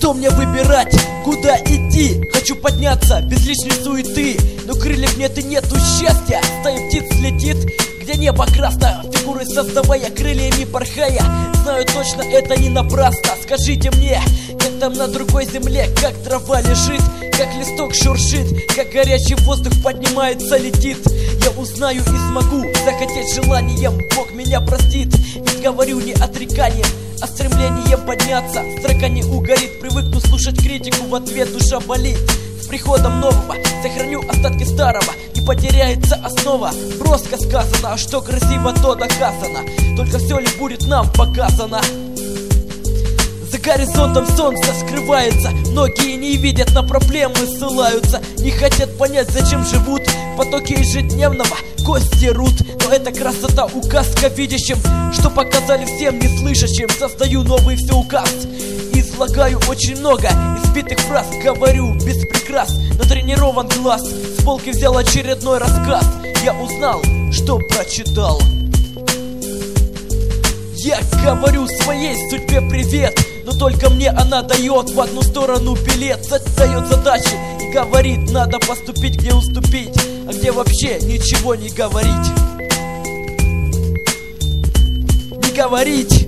Что мне выбирать, куда идти? Хочу подняться без лишней суеты, но крыльев нет и нету счастья. Стая птиц летит, где небо красно, фигуры создавая, крыльями порхая. Знаю точно, это не напрасно. Скажите мне, как там на другой земле, как трава лежит, как листок шуршит, как горячий воздух поднимается, летит. Я узнаю и смогу захотеть желанием, Бог меня простит. Ведь говорю не отреканием, а стремлением подняться. Строка не угорит, привыкну слушать критику, в ответ душа болит. С приходом нового сохраню остатки старого, не потеряется основа. Броско сказано, что красиво, то доказано. Только все ли будет нам показано? За горизонтом солнце скрывается, многие не видят, на проблемы ссылаются. Не хотят понять, зачем живут, потоки ежедневного кости рут. Но это красота, указка видящим, что показали всем неслышащим. Создаю новый все указ, излагаю очень много избитых фраз, говорю без прикрас, натренирован глаз. С полки взял очередной рассказ, я узнал, что прочитал. Я говорю своей судьбе привет, но только мне она дает в одну сторону билет. Дает задачи и говорит, надо поступить, где уступить, а где вообще ничего не говорить. Не говорить.